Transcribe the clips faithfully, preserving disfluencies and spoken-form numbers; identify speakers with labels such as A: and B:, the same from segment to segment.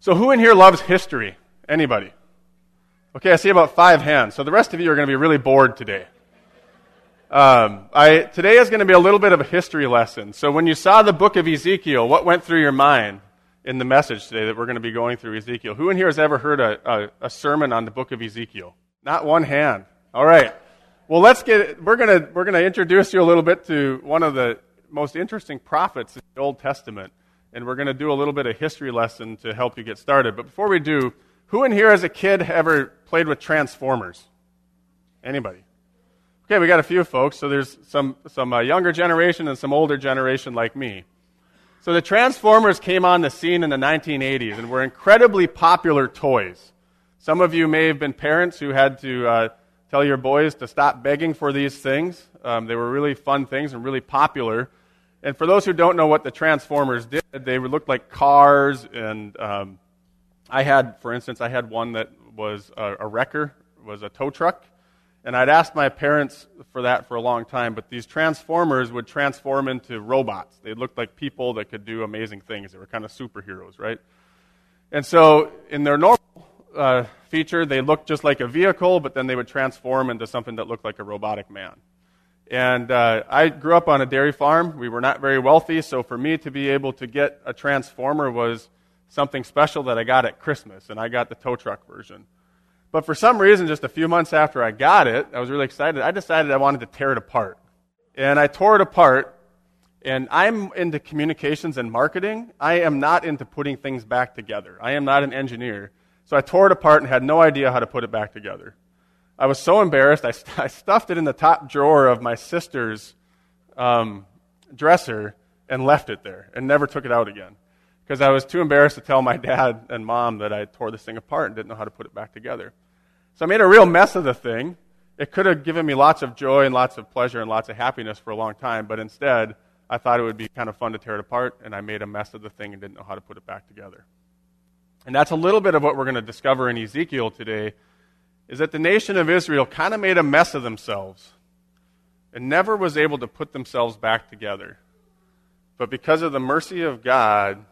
A: So who in here loves history? Anybody? Okay, I see about five hands. So the rest of you are going to be really bored today. Um, I, today is going to be a little bit of a history lesson. So when you saw the book of Ezekiel, what went through your mind in the message today that we're going to be going through Ezekiel? Who in here has ever heard a, a, a sermon on the book of Ezekiel? Not one hand. All right. Well, let's get. We're going to we're going to introduce you a little bit to one of the most interesting prophets in the Old Testament, and we're going to do a little bit of history lesson to help you get started. But before we do, who in here as a kid ever played with Transformers? Anybody? Okay, we got a few folks. So there's some some uh, younger generation and some older generation like me. So the Transformers came on the scene in the nineteen eighties and were incredibly popular toys. Some of you may have been parents who had to uh, tell your boys to stop begging for these things. Um, they were really fun things and really popular. And for those who don't know what the Transformers did, they looked like cars. And um, I had, for instance, I had one that was a, a wrecker, was a tow truck. And I'd asked my parents for that for a long time, but these Transformers would transform into robots. They looked like people that could do amazing things. They were kind of superheroes, right? And so in their normal uh, feature, they looked just like a vehicle, but then they would transform into something that looked like a robotic man. And uh, I grew up on a dairy farm. We were not very wealthy, so for me to be able to get a Transformer was something special that I got at Christmas, and I got the tow truck version. But for some reason, just a few months after I got it, I was really excited. I decided I wanted to tear it apart. And I tore it apart, and I'm into communications and marketing. I am not into putting things back together. I am not an engineer. So I tore it apart and had no idea how to put it back together. I was so embarrassed, I, st- I stuffed it in the top drawer of my sister's um, dresser and left it there and never took it out again, because I was too embarrassed to tell my dad and mom that I tore this thing apart and didn't know how to put it back together. So I made a real mess of the thing. It could have given me lots of joy and lots of pleasure and lots of happiness for a long time, but instead, I thought it would be kind of fun to tear it apart, and I made a mess of the thing and didn't know how to put it back together. And that's a little bit of what we're going to discover in Ezekiel today, is that the nation of Israel kind of made a mess of themselves and never was able to put themselves back together. But because of the mercy of God,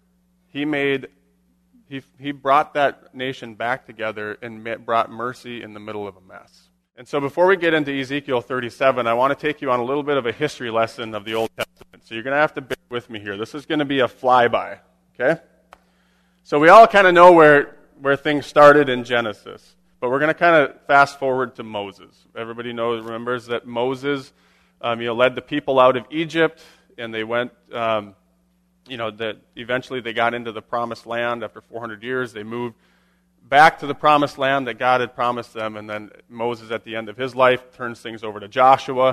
A: He made He, he brought that nation back together and brought mercy in the middle of a mess. And so before we get into Ezekiel thirty-seven, I want to take you on a little bit of a history lesson of the Old Testament. So you're going to have to bear with me here. This is going to be a flyby, okay? So we all kind of know where, where things started in Genesis, but we're going to kind of fast forward to Moses. Everybody knows, remembers that Moses um, you know, led the people out of Egypt, and they went... Um, You know, that eventually they got into the promised land after four hundred years. They moved back to the promised land that God had promised them, and then Moses, at the end of his life, turns things over to Joshua.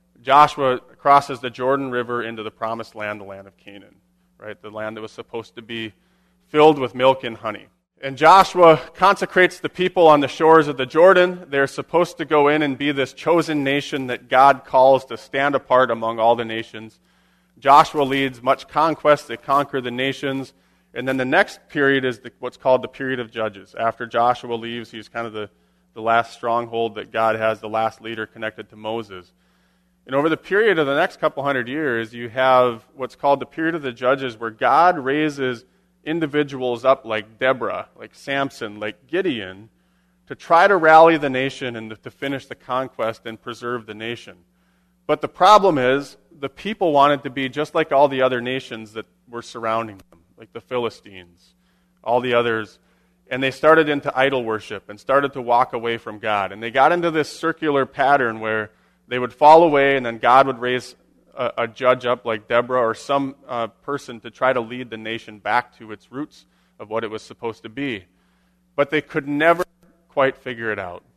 A: Joshua crosses the Jordan River into the promised land, the land of Canaan, right? The land that was supposed to be filled with milk and honey. And Joshua consecrates the people on the shores of the Jordan. They're supposed to go in and be this chosen nation that God calls to stand apart among all the nations. Joshua leads much conquest. They conquer the nations. And then the next period is the, what's called the period of Judges. After Joshua leaves, he's kind of the, the last stronghold that God has, the last leader connected to Moses. And over the period of the next couple hundred years, you have what's called the period of the Judges, where God raises individuals up like Deborah, like Samson, like Gideon, to try to rally the nation and to finish the conquest and preserve the nation. But the problem is, the people wanted to be just like all the other nations that were surrounding them, like the Philistines, all the others. And they started into idol worship and started to walk away from God. And they got into this circular pattern where they would fall away, and then God would raise a, a judge up like Deborah or some uh, person to try to lead the nation back to its roots of what it was supposed to be. But they could never quite figure it out.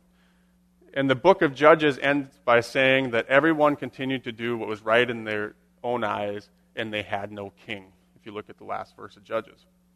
A: And the book of Judges ends by saying that everyone continued to do what was right in their own eyes, and they had no king, if you look at the last verse of Judges.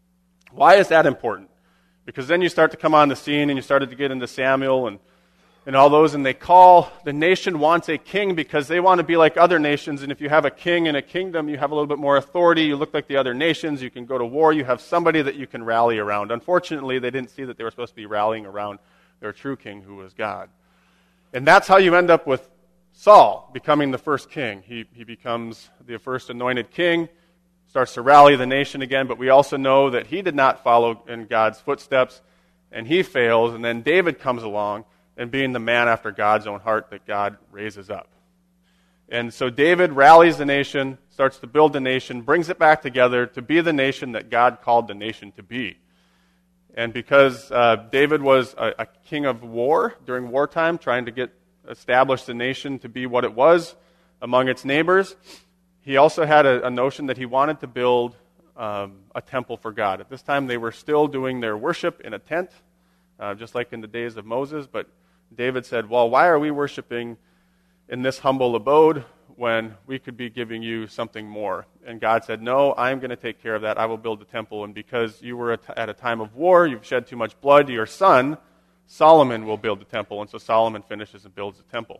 A: Why is that important? Because then you start to come on the scene, and you started to get into Samuel and, and all those, and they call, the nation wants a king because they want to be like other nations, and if you have a king in a kingdom, you have a little bit more authority, you look like the other nations, you can go to war, you have somebody that you can rally around. Unfortunately, they didn't see that they were supposed to be rallying around their true king, who was God. And that's how you end up with Saul becoming the first king. He he becomes the first anointed king, starts to rally the nation again, but we also know that he did not follow in God's footsteps, and he fails, and then David comes along, and being the man after God's own heart that God raises up. And so David rallies the nation, starts to build the nation, brings it back together to be the nation that God called the nation to be. And because uh, David was a, a king of war during wartime, trying to get establish the nation to be what it was among its neighbors, he also had a, a notion that he wanted to build um, a temple for God. At this time, they were still doing their worship in a tent, uh, just like in the days of Moses. But David said, well, why are we worshiping in this humble abode when we could be giving you something more? And God said, no, I'm going to take care of that. I will build the temple. And because you were at a time of war, you've shed too much blood, your son, Solomon, will build the temple. And so Solomon finishes and builds the temple.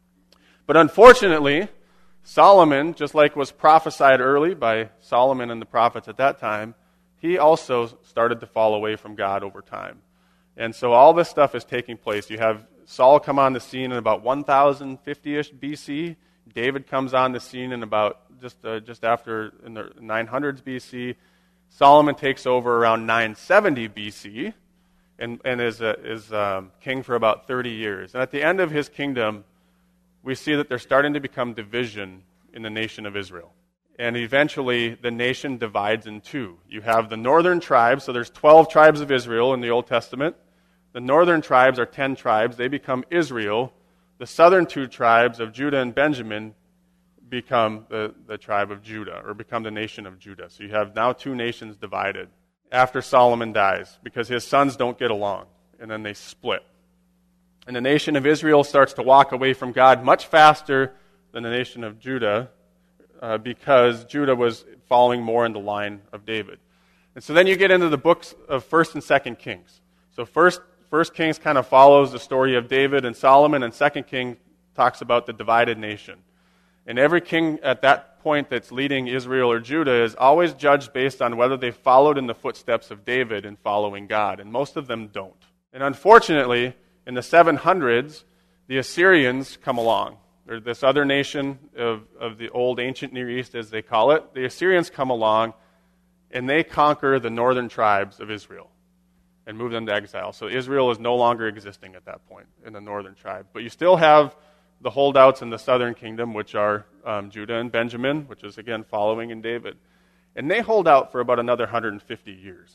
A: But unfortunately, Solomon, just like was prophesied early by Solomon and the prophets at that time, he also started to fall away from God over time. And so all this stuff is taking place. You have Saul come on the scene in about one thousand fifty-ish B C. David comes on the scene in about just uh, just after in the nine hundreds B C. Solomon takes over around nine seventy B C and, and is, uh, is um, king for about thirty years. And at the end of his kingdom, we see that there's starting to become division in the nation of Israel. And eventually, the nation divides in two. You have the northern tribes, so there's twelve tribes of Israel in the Old Testament. The northern tribes are ten tribes. They become Israel. The southern two tribes of Judah and Benjamin become the, the tribe of Judah, or become the nation of Judah. So you have now two nations divided after Solomon dies, because his sons don't get along, and then they split. And the nation of Israel starts to walk away from God much faster than the nation of Judah, uh, because Judah was following more in the line of David. And so then you get into the books of First and Second Kings. So First, First Kings kind of follows the story of David and Solomon, and Second King talks about the divided nation. And every king at that point that's leading Israel or Judah is always judged based on whether they followed in the footsteps of David in following God, and most of them don't. And unfortunately, in the seven hundreds, the Assyrians come along. Or this other nation of, of the old ancient Near East, as they call it. The Assyrians come along, and they conquer the northern tribes of Israel and move them to exile. So Israel is no longer existing at that point in the northern tribe. But you still have the holdouts in the southern kingdom, which are um, Judah and Benjamin, which is, again, following in David. And they hold out for about another one hundred fifty years.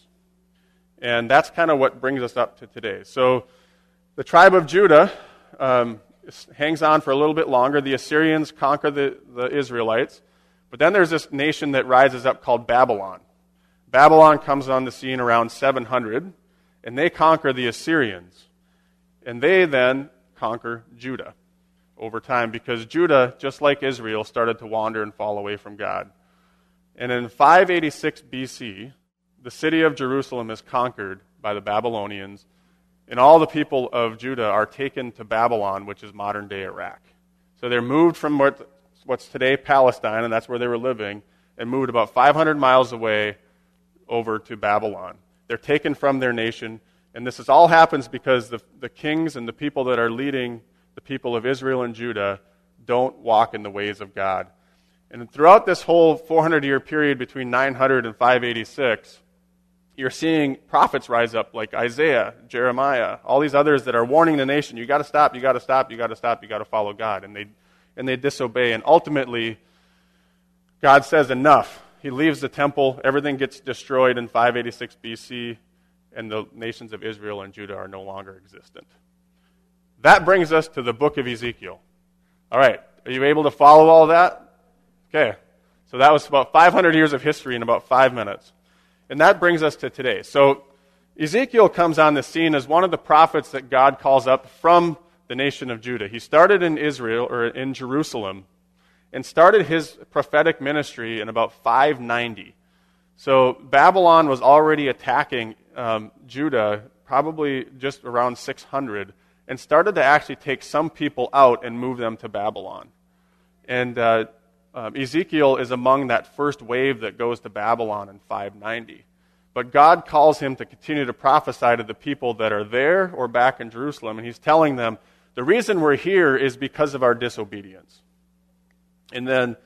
A: And that's kind of what brings us up to today. So the tribe of Judah um, hangs on for a little bit longer. The Assyrians conquer the, the Israelites. But then there's this nation that rises up called Babylon. Babylon comes on the scene around seven hundred, and they conquer the Assyrians. And they then conquer Judah over time, because Judah, just like Israel, started to wander and fall away from God. And in five eighty-six B C, the city of Jerusalem is conquered by the Babylonians, and all the people of Judah are taken to Babylon, which is modern-day Iraq. So they're moved from what, what's today Palestine, and that's where they were living, and moved about five hundred miles away over to Babylon. They're taken from their nation, and this is all happens because the, the kings and the people that are leading the people of Israel and Judah don't walk in the ways of God. And throughout this whole four hundred year period between nine hundred and five eighty-six, you're seeing prophets rise up like Isaiah, Jeremiah, all these others that are warning the nation, you got to stop, you got to stop, you got to stop, you got to follow God. And they and they disobey. And ultimately, God says enough. He leaves the temple, everything gets destroyed in five eighty-six B C, and the nations of Israel and Judah are no longer existent. That brings us to the book of Ezekiel. All right, are you able to follow all that? Okay, so that was about five hundred years of history in about five minutes. And that brings us to today. So Ezekiel comes on the scene as one of the prophets that God calls up from the nation of Judah. He started in Israel, or in Jerusalem, and started his prophetic ministry in about five ninety. So Babylon was already attacking um, Judah probably just around six hundred, and started to actually take some people out and move them to Babylon. And uh, um, Ezekiel is among that first wave that goes to Babylon in five ninety. But God calls him to continue to prophesy to the people that are there or back in Jerusalem, and he's telling them, the reason we're here is because of our disobedience. And then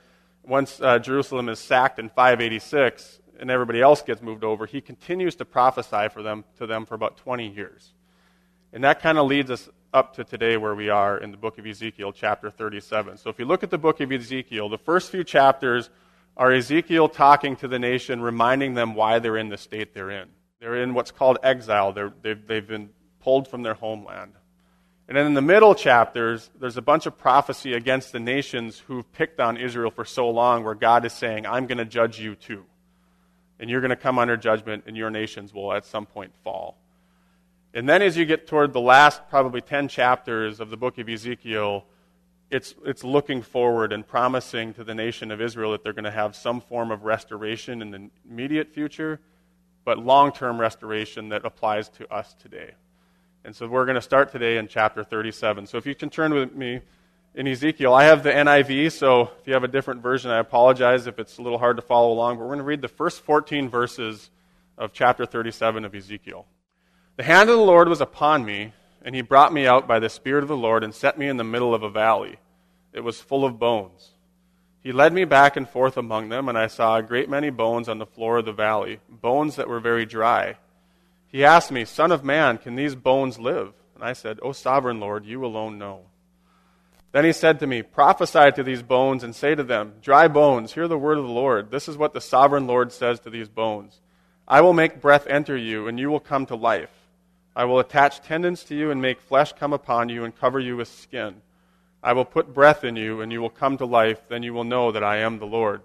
A: once uh, Jerusalem is sacked in five eighty-six and everybody else gets moved over, he continues to prophesy for them to them for about twenty years. And that kind of leads us up to today where we are in the book of Ezekiel, chapter thirty-seven. So if you look at the book of Ezekiel, the first few chapters are Ezekiel talking to the nation, reminding them why they're in the state they're in. They're in what's called exile. They're, they've, they've been pulled from their homeland. And then in the middle chapters, there's a bunch of prophecy against the nations who've picked on Israel for so long, where God is saying, I'm going to judge you too. And you're going to come under judgment, and your nations will at some point fall. And then as you get toward the last probably ten chapters of the book of Ezekiel, it's, it's looking forward and promising to the nation of Israel that they're going to have some form of restoration in the immediate future, but long-term restoration that applies to us today. And so we're going to start today in chapter thirty-seven. So if you can turn with me in Ezekiel. I have the N I V, so if you have a different version, I apologize if it's a little hard to follow along. But we're going to read the first fourteen verses of chapter thirty-seven of Ezekiel. The hand of the Lord was upon me, and he brought me out by the Spirit of the Lord and set me in the middle of a valley. It was full of bones. He led me back and forth among them, and I saw a great many bones on the floor of the valley, bones that were very dry. He asked me, Son of man, can these bones live? And I said, O sovereign Lord, you alone know. Then he said to me, Prophesy to these bones and say to them, Dry bones, hear the word of the Lord. This is what the sovereign Lord says to these bones. I will make breath enter you, and you will come to life. I will attach tendons to you and make flesh come upon you and cover you with skin. I will put breath in you, and you will come to life. Then you will know that I am the Lord.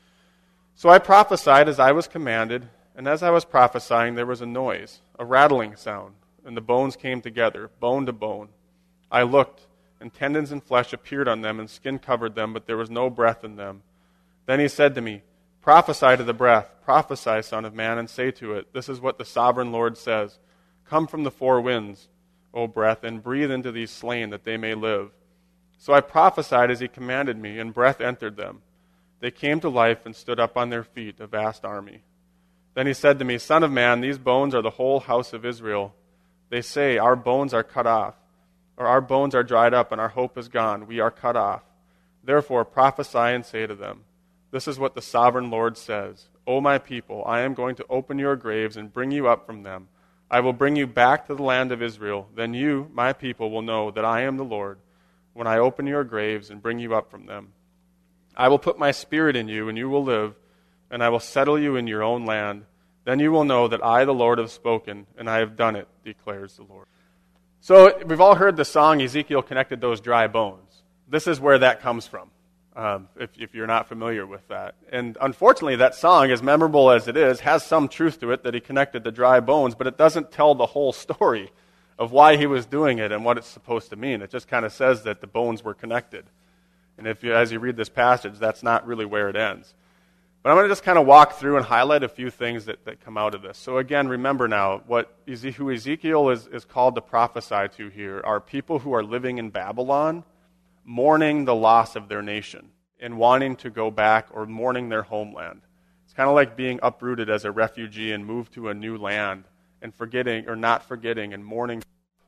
A: So I prophesied as I was commanded, and as I was prophesying, there was a noise, a rattling sound, and the bones came together, bone to bone. I looked, and tendons and flesh appeared on them, and skin covered them, but there was no breath in them. Then he said to me, Prophesy to the breath, prophesy, Son of man, and say to it, This is what the sovereign Lord says. Come from the four winds, O breath, and breathe into these slain, that they may live. So I prophesied as he commanded me, and breath entered them. They came to life and stood up on their feet, a vast army. Then he said to me, Son of man, these bones are the whole house of Israel. They say, Our bones are cut off, or our bones are dried up, and our hope is gone. We are cut off. Therefore prophesy and say to them, This is what the sovereign Lord says. O my people, I am going to open your graves and bring you up from them. I will bring you back to the land of Israel. Then you, my people, will know that I am the Lord, when I open your graves and bring you up from them. I will put my spirit in you, and you will live, and I will settle you in your own land. Then you will know that I, the Lord, have spoken, and I have done it, declares the Lord. So we've all heard the song, Ezekiel connected those dry bones. This is where that comes from, um, if, if you're not familiar with that. And unfortunately, that song, as memorable as it is, has some truth to it that he connected the dry bones, but it doesn't tell the whole story of why he was doing it and what it's supposed to mean. It just kind of says that the bones were connected. And if you, as you read this passage, that's not really where it ends. But I'm going to just kind of walk through and highlight a few things that, that come out of this. So again, remember now, what who Ezekiel is, is called to prophesy to here are people who are living in Babylon, mourning the loss of their nation, and wanting to go back or mourning their homeland. It's kind of like being uprooted as a refugee and moved to a new land, and forgetting or not forgetting and mourning.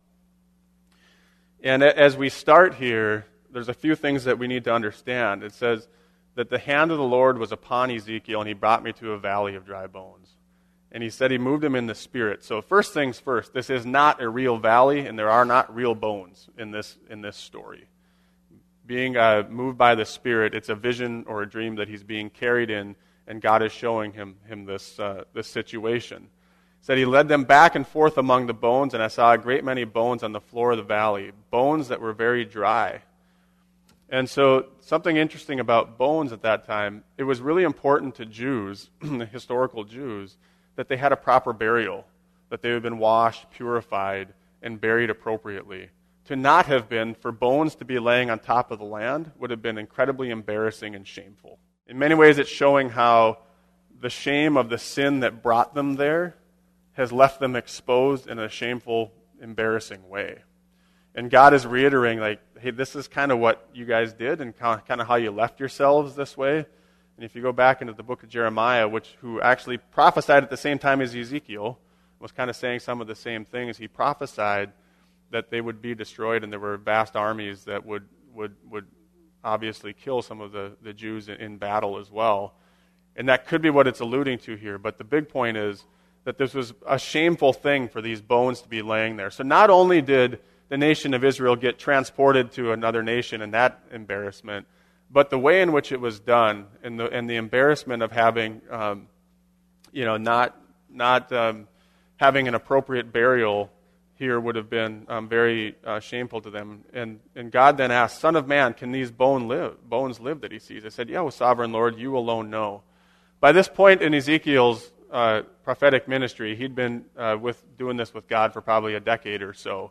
A: And as we start here, there's a few things that we need to understand. It says that the hand of the Lord was upon Ezekiel, and he brought me to a valley of dry bones. And he said he moved him in the Spirit. So first things first, this is not a real valley, and there are not real bones in this in this story. Being uh, moved by the Spirit, it's a vision or a dream that he's being carried in, and God is showing him him this uh, this situation. Said he led them back and forth among the bones, and I saw a great many bones on the floor of the valley, bones that were very dry. And so something interesting about bones at that time, it was really important to Jews, the historical Jews, that they had a proper burial, that they had been washed, purified, and buried appropriately. To not have been, for bones to be laying on top of the land, would have been incredibly embarrassing and shameful. In many ways, it's showing how the shame of the sin that brought them there has left them exposed in a shameful, embarrassing way. And God is reiterating, like, hey, this is kind of what you guys did and kind of how you left yourselves this way. And if you go back into the book of Jeremiah, which who actually prophesied at the same time as Ezekiel, was kind of saying some of the same things. He prophesied that they would be destroyed and there were vast armies that would would would obviously kill some of the, the Jews in, in battle as well. And that could be what it's alluding to here. But the big point is that this was a shameful thing for these bones to be laying there. So not only did the nation of Israel get transported to another nation in that embarrassment, but the way in which it was done and the, and the embarrassment of having, um, you know, not, not um, having an appropriate burial here would have been um, very uh, shameful to them. And, and God then asked, Son of man, can these bone live, bones live that he sees? I said, yeah, well, sovereign Lord, you alone know. By this point in Ezekiel's uh, prophetic ministry, he'd been uh, with doing this with God for probably a decade or so.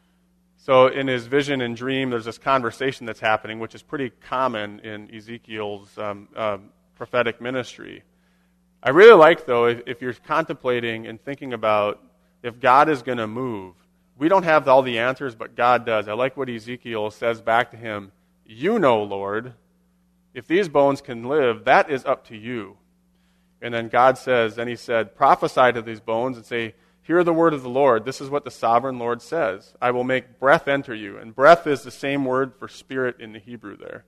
A: So in his vision and dream, there's this conversation that's happening, which is pretty common in Ezekiel's um, uh, prophetic ministry. I really like, though, if, if you're contemplating and thinking about if God is going to move, we don't have all the answers, but God does. I like what Ezekiel says back to him, you know, Lord, if these bones can live, that is up to you. And then God says, then he said, prophesy to these bones and say, hear the word of the Lord. This is what the sovereign Lord says. I will make breath enter you. And breath is the same word for spirit in the Hebrew there.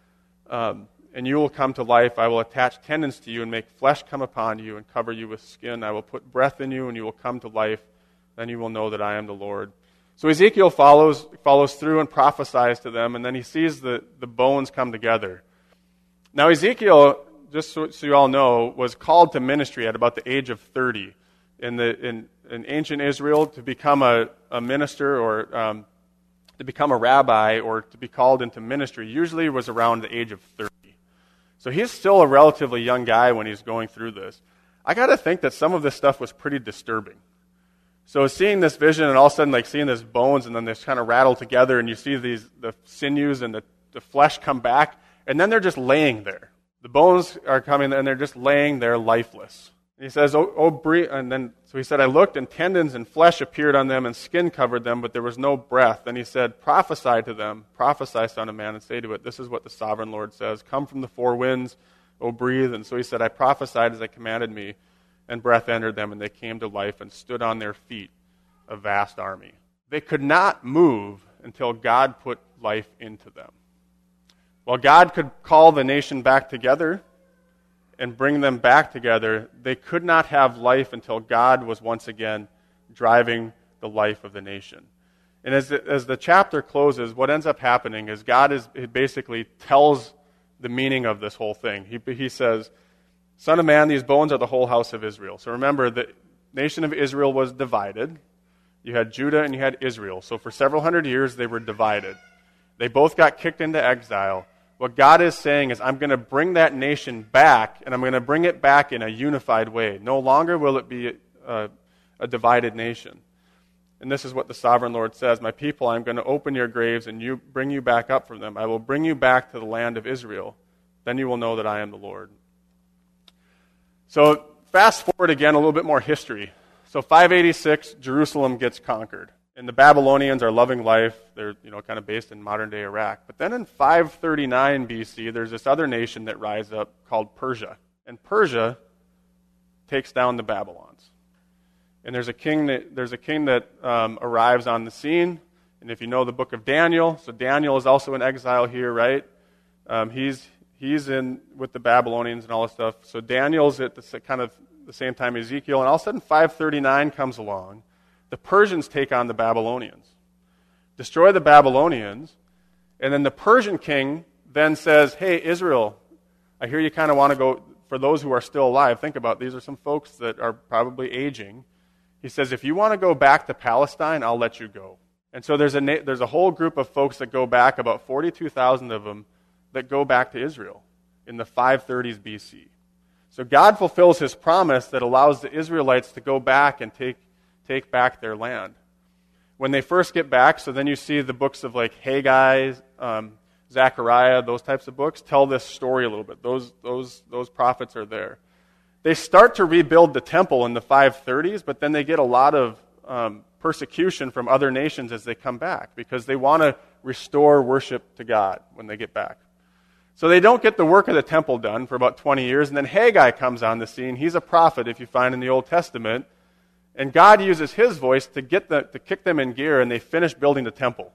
A: Um, and you will come to life. I will attach tendons to you and make flesh come upon you and cover you with skin. I will put breath in you and you will come to life. Then you will know that I am the Lord. So Ezekiel follows follows through and prophesies to them, and then he sees the, the bones come together. Now Ezekiel, just so, so you all know, was called to ministry at about the age of thirty. In the in, in ancient Israel, to become a, a minister or um, to become a rabbi or to be called into ministry usually was around the age of thirty. So he's still a relatively young guy when he's going through this. I got to think that some of this stuff was pretty disturbing. So seeing this vision and all of a sudden like seeing this bones and then this kind of rattle together and you see these the sinews and the, the flesh come back and then they're just laying there. The bones are coming and they're just laying there lifeless. And he says, oh, oh breathe. And then, so he said, I looked and tendons and flesh appeared on them and skin covered them, but there was no breath. Then he said, prophesy to them, prophesy, son of man, and say to it, this is what the sovereign Lord says, come from the four winds, oh breathe. And so he said, I prophesied as I commanded me, and breath entered them, and they came to life and stood on their feet, a vast army. They could not move until God put life into them. While God could call the nation back together and bring them back together, they could not have life until God was once again driving the life of the nation. And as the, as the chapter closes, what ends up happening is God is he basically tells the meaning of this whole thing. He, he says, Son of man, these bones are the whole house of Israel. So remember, the nation of Israel was divided. You had Judah and you had Israel. So for several hundred years, they were divided. They both got kicked into exile. What God is saying is, I'm going to bring that nation back, and I'm going to bring it back in a unified way. No longer will it be a, a divided nation. And this is what the sovereign Lord says, my people, I'm going to open your graves and you bring you back up from them. I will bring you back to the land of Israel. Then you will know that I am the Lord. So fast forward again a little bit more history. So five eighty-six, Jerusalem gets conquered. And the Babylonians are loving life. They're, you know, kind of based in modern-day Iraq. But then in five thirty-nine B C, there's this other nation that rises up called Persia. And Persia takes down the Babylons. And there's a king that, there's a king that um, arrives on the scene. And if you know the book of Daniel, so Daniel is also in exile here, right? Um, he's he's in with the Babylonians and all this stuff. So Daniel's at the kind of the same time as Ezekiel. And all of a sudden, five thirty-nine comes along. The Persians take on the Babylonians, destroy the Babylonians, and then the Persian king then says, hey, Israel, I hear you kind of want to go, for those who are still alive, think about it, these are some folks that are probably aging. He says, if you want to go back to Palestine, I'll let you go. And so there's a, there's a whole group of folks that go back, about forty-two thousand of them, that go back to Israel in the five thirties B C. So God fulfills his promise that allows the Israelites to go back and take take back their land. When they first get back, so then you see the books of like Haggai, um, Zechariah, those types of books, tell this story a little bit. Those, those, those prophets are there. They start to rebuild the temple in the five thirties, but then they get a lot of um, persecution from other nations as they come back because they want to restore worship to God when they get back. So they don't get the work of the temple done for about twenty years, and then Haggai comes on the scene. He's a prophet, if you find in the Old Testament, and God uses his voice to get the, to kick them in gear, and they finish building the temple.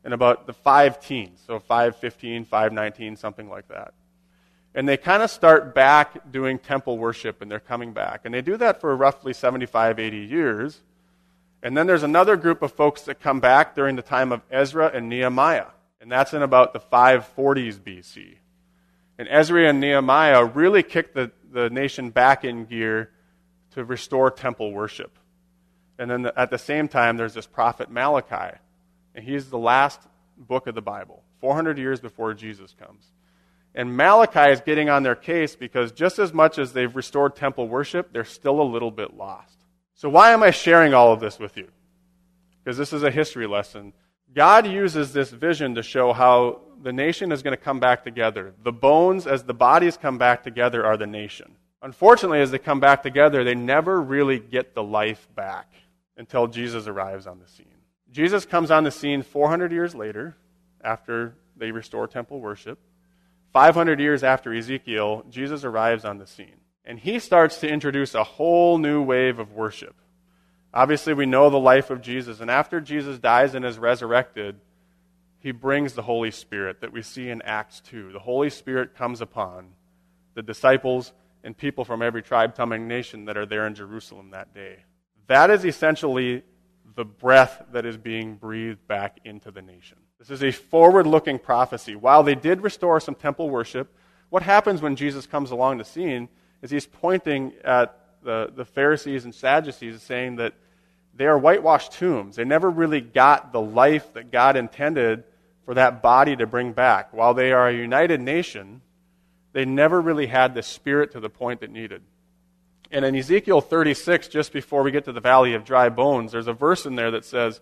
A: in about the five teens, so five fifteen, five nineteen, something like that. And they kind of start back doing temple worship, and they're coming back. And they do that for roughly seventy-five, eighty years. And then there's another group of folks that come back during the time of Ezra and Nehemiah. And that's in about the five forties B C. And Ezra and Nehemiah really kick the, the nation back in gear to restore temple worship. And then the, at the same time, there's this prophet Malachi. And he's the last book of the Bible, four hundred years before Jesus comes. And Malachi is getting on their case because just as much as they've restored temple worship, they're still a little bit lost. So why am I sharing all of this with you? Because this is a history lesson. God uses this vision to show how the nation is going to come back together. The bones, as the bodies come back together, are the nation. Unfortunately, as they come back together, they never really get the life back until Jesus arrives on the scene. Jesus comes on the scene four hundred years later, after they restore temple worship. five hundred years after Ezekiel, Jesus arrives on the scene. And he starts to introduce a whole new wave of worship. Obviously, we know the life of Jesus. And after Jesus dies and is resurrected, he brings the Holy Spirit that we see in Acts two. The Holy Spirit comes upon the disciples and people from every tribe, tongue, and nation that are there in Jerusalem that day. That is essentially the breath that is being breathed back into the nation. This is a forward-looking prophecy. While they did restore some temple worship, what happens when Jesus comes along the scene is he's pointing at the, the Pharisees and Sadducees saying that they are whitewashed tombs. They never really got the life that God intended for that body to bring back. While they are a united nation, they never really had the Spirit to the point that needed. And in Ezekiel thirty-six, just before we get to the valley of dry bones, there's a verse in there that says,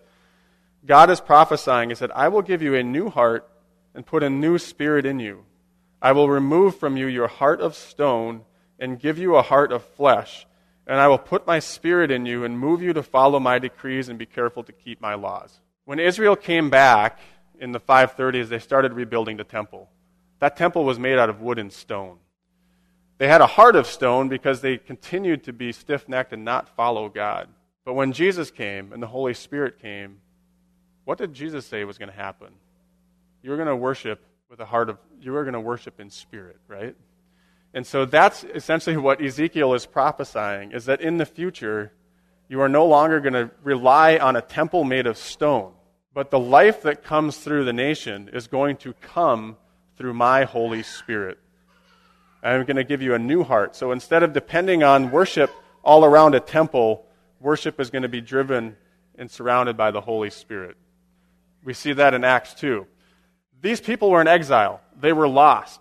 A: God is prophesying. He said, I will give you a new heart and put a new spirit in you. I will remove from you your heart of stone and give you a heart of flesh. And I will put my spirit in you and move you to follow my decrees and be careful to keep my laws. When Israel came back in the five thirties, they started rebuilding the temple. That temple was made out of wood and stone. They had a heart of stone because they continued to be stiff-necked and not follow God. But when Jesus came and the Holy Spirit came, what did Jesus say was going to happen? You were going to worship with a heart of, you were going to worship in spirit, right? And so that's essentially what Ezekiel is prophesying, is that in the future, you are no longer going to rely on a temple made of stone, but the life that comes through the nation is going to come through my Holy Spirit. I'm going to give you a new heart. So instead of depending on worship all around a temple, worship is going to be driven and surrounded by the Holy Spirit. We see that in Acts two. These people were in exile. They were lost.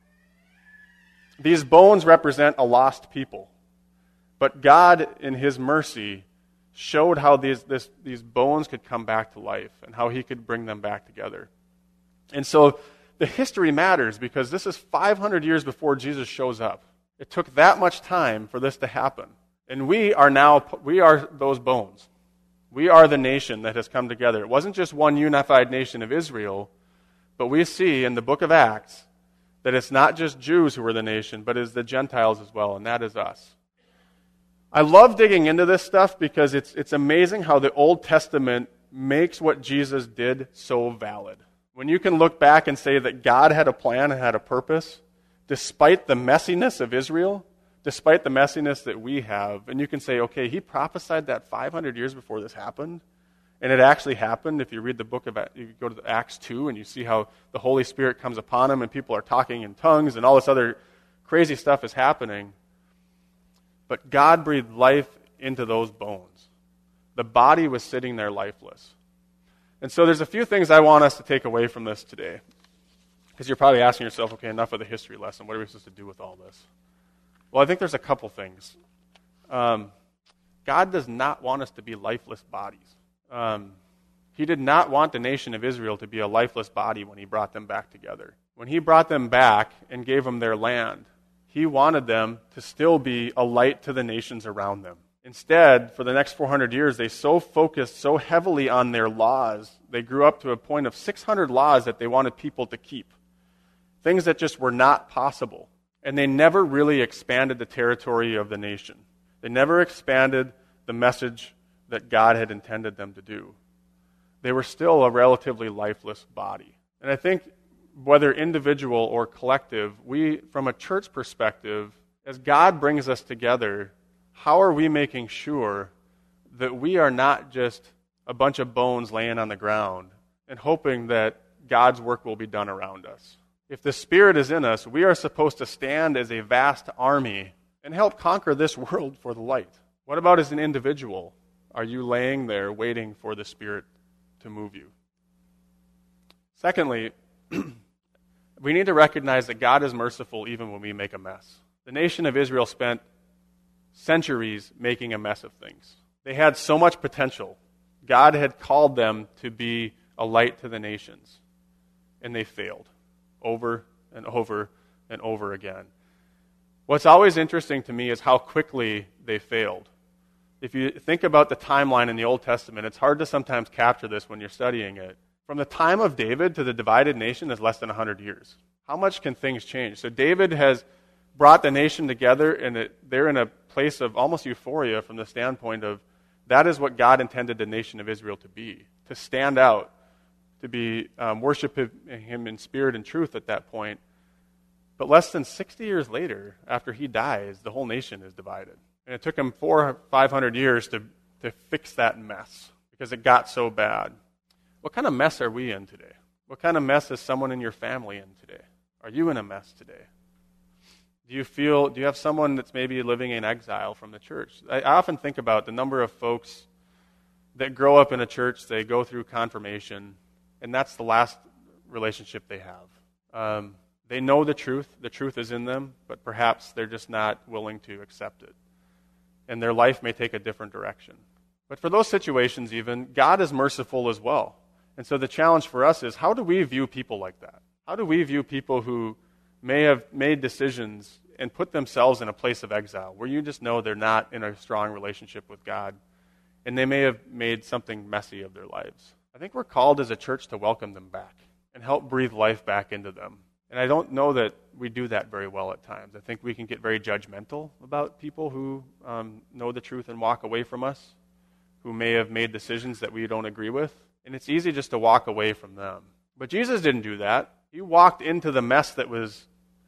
A: These bones represent a lost people. But God, in His mercy, showed how these, this, these bones could come back to life and how He could bring them back together. And so the history matters because this is five hundred years before Jesus shows up. It took that much time for this to happen. And we are now, we are those bones. We are the nation that has come together. It wasn't just one unified nation of Israel, but we see in the book of Acts that it's not just Jews who are the nation, but it's the Gentiles as well, and that is us. I love digging into this stuff because it's it's amazing how the Old Testament makes what Jesus did so valid. When you can look back and say that God had a plan and had a purpose, despite the messiness of Israel, despite the messiness that we have, and you can say, okay, He prophesied that five hundred years before this happened, and it actually happened. If you read the book of, you go to Acts two, and you see how the Holy Spirit comes upon them, and people are talking in tongues, and all this other crazy stuff is happening. But God breathed life into those bones. The body was sitting there lifeless. And so there's a few things I want us to take away from this today. Because you're probably asking yourself, okay, enough of the history lesson. What are we supposed to do with all this? Well, I think there's a couple things. Um, God does not want us to be lifeless bodies. Um, he did not want the nation of Israel to be a lifeless body when He brought them back together. When He brought them back and gave them their land, He wanted them to still be a light to the nations around them. Instead, for the next four hundred years, they so focused so heavily on their laws, they grew up to a point of six hundred laws that they wanted people to keep. Things that just were not possible. And they never really expanded the territory of the nation. They never expanded the message that God had intended them to do. they were still a relatively lifeless body. And I think whether individual or collective, we, from a church perspective, as God brings us together, how are we making sure that we are not just a bunch of bones laying on the ground and hoping that God's work will be done around us? If the Spirit is in us, we are supposed to stand as a vast army and help conquer this world for the light. What about as an individual? Are you laying there waiting for the Spirit to move you? Secondly, we need to recognize that God is merciful even when we make a mess. The nation of Israel spent centuries making a mess of things. They had so much potential. God had called them to be a light to the nations, and they failed over and over and over again. What's always interesting to me is how quickly they failed. If you think about the timeline in the Old Testament, it's hard to sometimes capture this when you're studying it. From the time of David to the divided nation is less than one hundred years. How much can things change? So David has brought the nation together, and it, they're in a place of almost euphoria from the standpoint of that is what God intended the nation of Israel to be, to stand out, to be um, worship him in spirit and truth at that point. But less than sixty years later, after he dies, the whole nation is divided. And it took him four or five hundred years to, to fix that mess because it got so bad. What kind of mess are we in today? What kind of mess is someone in your family in today? Are you in a mess today? Do you feel, do you have someone that's maybe living in exile from the church? I, I often think about the number of folks that grow up in a church, they go through confirmation, and that's the last relationship they have. Um, they know the truth, the truth is in them, but perhaps they're just not willing to accept it. And their life may take a different direction. But for those situations even, God is merciful as well. And so the challenge for us is, how do we view people like that? How do we view people who may have made decisions and put themselves in a place of exile, where you just know they're not in a strong relationship with God, and they may have made something messy of their lives? I think we're called as a church to welcome them back and help breathe life back into them. And I don't know that we do that very well at times. I think we can get very judgmental about people who um, know the truth and walk away from us, who may have made decisions that we don't agree with. And it's easy just to walk away from them. But Jesus didn't do that. He walked into the mess that was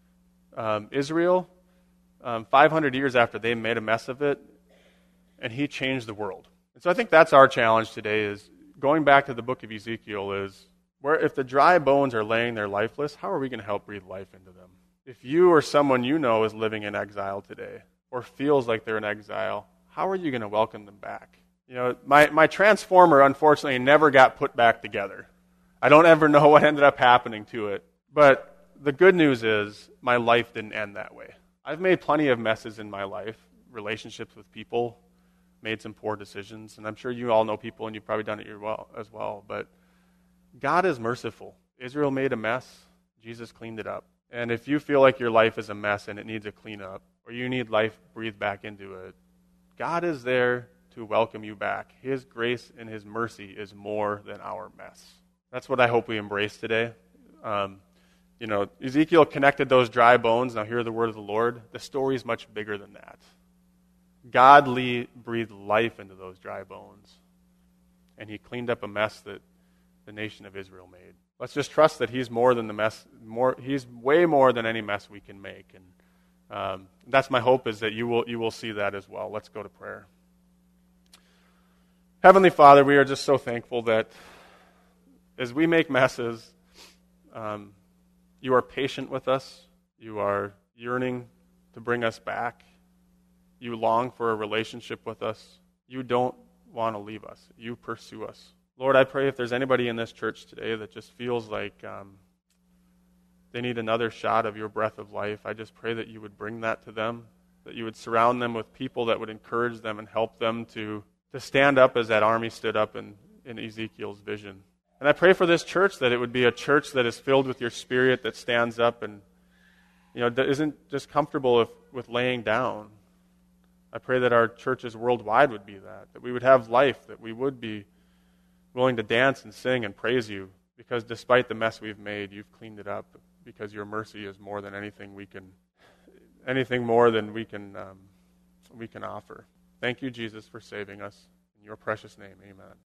A: um, Israel um, five hundred years after they made a mess of it, and he changed the world. And so I think that's our challenge today, is going back to the book of Ezekiel, is where if the dry bones are laying there lifeless, how are we going to help breathe life into them? If you or someone you know is living in exile today, or feels like they're in exile, how are you going to welcome them back? You know, my, my transformer, unfortunately, never got put back together. I don't ever know what ended up happening to it. But the good news is my life didn't end that way. I've made plenty of messes in my life, relationships with people, made some poor decisions, and I'm sure you all know people, and you've probably done it as well. But God is merciful. Israel made a mess. Jesus cleaned it up. And if you feel like your life is a mess and it needs a cleanup, or you need life breathed back into it, God is there to welcome you back. His grace and His mercy is more than our mess. That's what I hope we embrace today. Um, you know, Ezekiel connected those dry bones. Now hear the word of the Lord. The story is much bigger than that. God breathed life into those dry bones, and He cleaned up a mess that the nation of Israel made. Let's just trust that He's more than the mess. More, He's way more than any mess we can make, and um, that's my hope, is that you will you will see that as well. Let's go to prayer. Heavenly Father, we are just so thankful that as we make messes, um, you are patient with us. You are yearning to bring us back. You long for a relationship with us. You don't want to leave us. You pursue us. Lord, I pray if there's anybody in this church today that just feels like um, they need another shot of your breath of life, I just pray that you would bring that to them, that you would surround them with people that would encourage them and help them to, to stand up as that army stood up in, in Ezekiel's vision. And I pray for this church that it would be a church that is filled with your Spirit, that stands up and, you know, that isn't just comfortable if, with laying down. I pray that our churches worldwide would be that, that we would have life, that we would be willing to dance and sing and praise you, because despite the mess we've made, you've cleaned it up, because your mercy is more than anything we can, anything more than we can, um, we can offer. Thank you, Jesus, for saving us. In your precious name, amen.